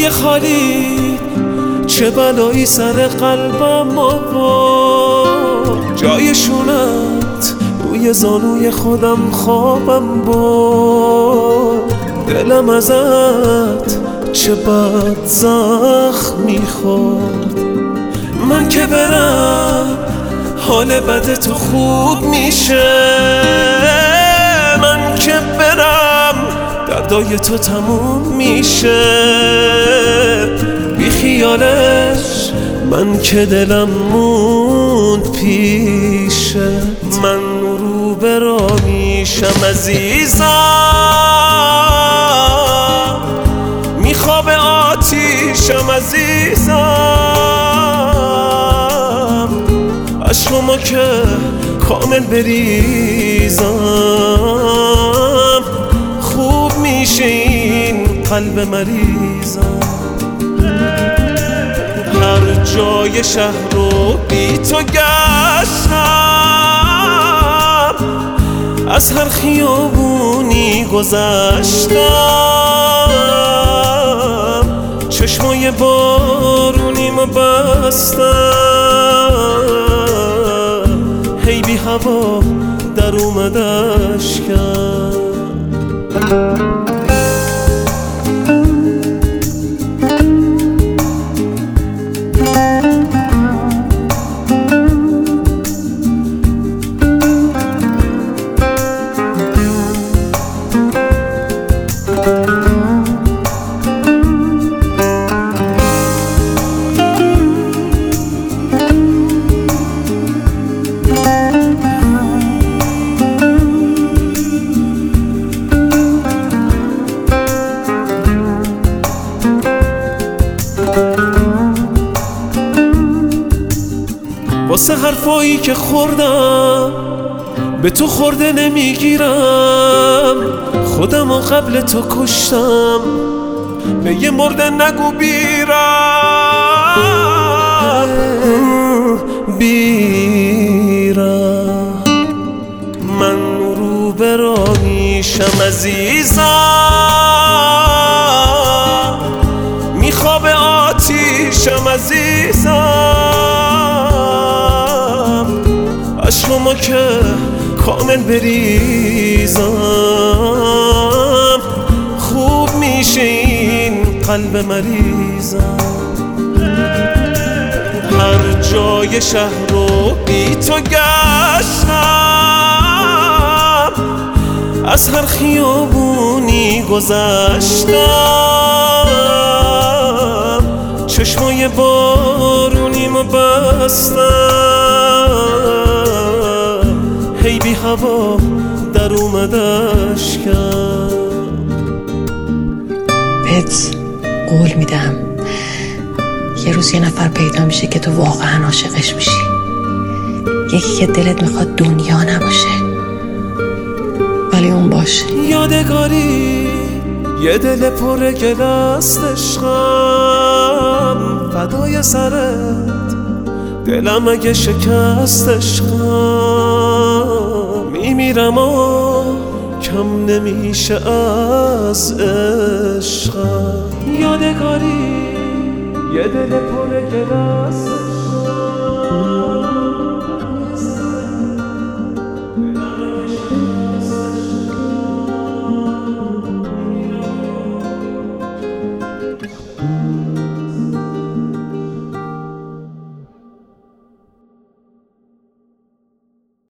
جای خالی چه بلایی سر قلبم آورد، جای شونت روی زانوی خودم خوابم برد. دلم ازت چه بد زخم میخورد. من که برم حال بد تو خوب میشه، من که برم دردای تو تموم میشه. بی خیالش من که دلم موند پیشت، من رو برا میشم عزیزم، میخواب آتیشم عزیزم. عشقمو که کامل بریزم، خوب میشه این قلب مریضم. هر جای شهر رو بی تو گشتم، از هر خیابونی گذشتم، چشمای بارونیمو بستم، هی بی هوا در اومد اشکم. واسه حرفایی که خوردم به تو خورده نمیگیرم، خودمو قبل تو کشتم، به یه مرده نگو بیرم. من رو برا میشم عزیزم، میخواب آتیشم عزیزم. عشقمو که کامل بریزم، خوب میشه این قلب مریضم. هر جای شهر رو بی تو گشتم، از هر خیابونی گذشتم، چشمای بارونیمو بستم، هی بی هوا در اومد اشکم. بهت قول میدم یه روز یه نفر پیدا میشه که تو واقعا عاشقش میشی، یکی که دلت میخواد دنیا نباشه ولی اون باشه. یادگاری یه دل پر گل است عشقم، فدای سرت دلم اگه شکست عشقم. میمیرم و کم نمیشه از عشقم. یادگاری یه دل پر گل است